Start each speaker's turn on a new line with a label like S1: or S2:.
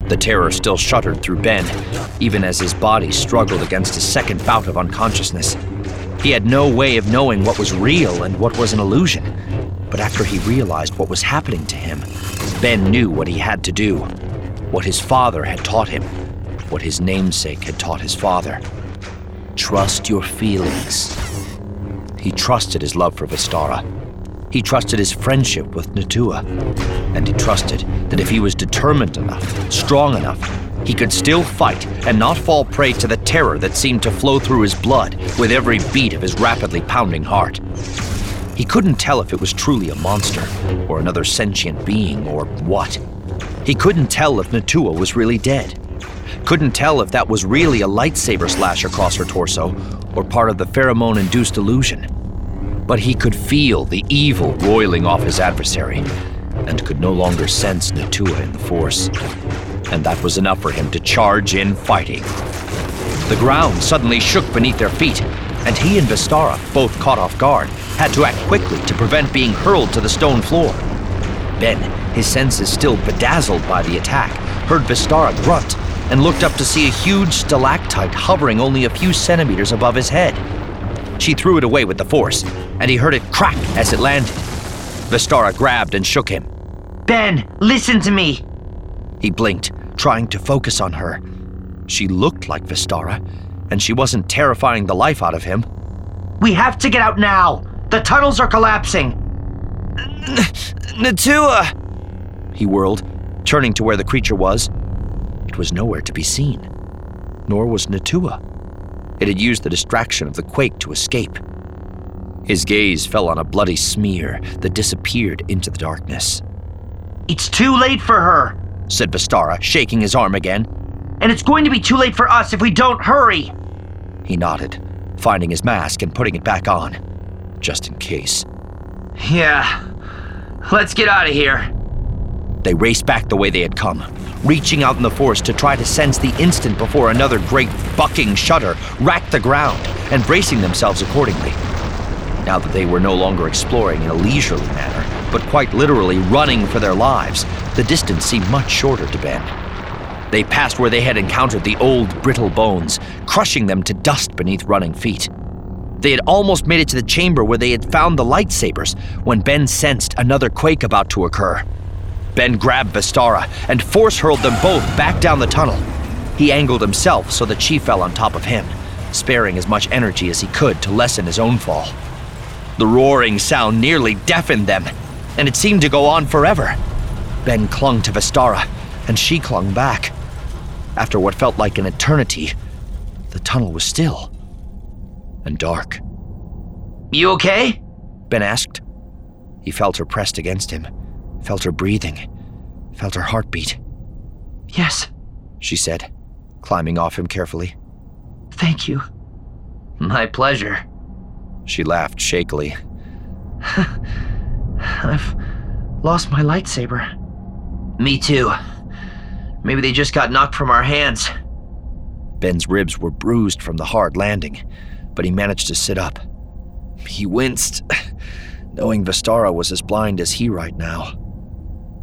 S1: The terror still shuddered through Ben, even as his body struggled against a second bout of unconsciousness. He had no way of knowing what was real and what was an illusion. But after he realized what was happening to him, Ben knew what he had to do, what his father had taught him, what his namesake had taught his father. Trust your feelings. He trusted his love for Vestara. He trusted his friendship with Natua. And he trusted that if he was determined enough, strong enough, he could still fight and not fall prey to the terror that seemed to flow through his blood with every beat of his rapidly pounding heart. He couldn't tell if it was truly a monster, or another sentient being, or what. He couldn't tell if Natua was really dead. Couldn't tell if that was really a lightsaber slash across her torso, or part of the pheromone-induced illusion. But he could feel the evil roiling off his adversary, and could no longer sense Natua in the Force. And that was enough for him to charge in fighting. The ground suddenly shook beneath their feet, and he and Vestara, both caught off guard, had to act quickly to prevent being hurled to the stone floor. Ben, his senses still bedazzled by the attack, heard Vestara grunt and looked up to see a huge stalactite hovering only a few centimeters above his head. She threw it away with the force, and he heard it crack as it landed. Vestara grabbed and shook him.
S2: Ben, listen to me!
S1: He blinked, trying to focus on her. She looked like Vestara, and she wasn't terrifying the life out of him.
S2: We have to get out now! The tunnels are collapsing!
S1: Natua! He whirled, turning to where the creature was. It was nowhere to be seen. Nor was Natua. It had used the distraction of the quake to escape. His gaze fell on a bloody smear that disappeared into the darkness.
S2: It's too late for her,
S1: said Vestara, shaking his arm again.
S2: And it's going to be too late for us if we don't hurry.
S1: He nodded, finding his mask and putting it back on, just in case.
S2: Yeah, let's get out of here.
S1: They raced back the way they had come, reaching out in the Force to try to sense the instant before another great bucking shudder racked the ground and bracing themselves accordingly. Now that they were no longer exploring in a leisurely manner, but quite literally running for their lives, the distance seemed much shorter to Ben. They passed where they had encountered the old, brittle bones, crushing them to dust beneath running feet. They had almost made it to the chamber where they had found the lightsabers when Ben sensed another quake about to occur. Ben grabbed Vestara and force-hurled them both back down the tunnel. He angled himself so that she fell on top of him, sparing as much energy as he could to lessen his own fall. The roaring sound nearly deafened them, and it seemed to go on forever. Ben clung to Vestara, and she clung back. After what felt like an eternity, the tunnel was still and dark.
S2: You okay?
S1: Ben asked. He felt her pressed against him, felt her breathing, felt her heartbeat.
S2: Yes,
S1: she said, climbing off him carefully.
S2: Thank you. My pleasure.
S1: She laughed shakily.
S2: I've lost my lightsaber. Me too. Maybe they just got knocked from our hands.
S1: Ben's ribs were bruised from the hard landing, but he managed to sit up. He winced, knowing Vestara was as blind as he right now.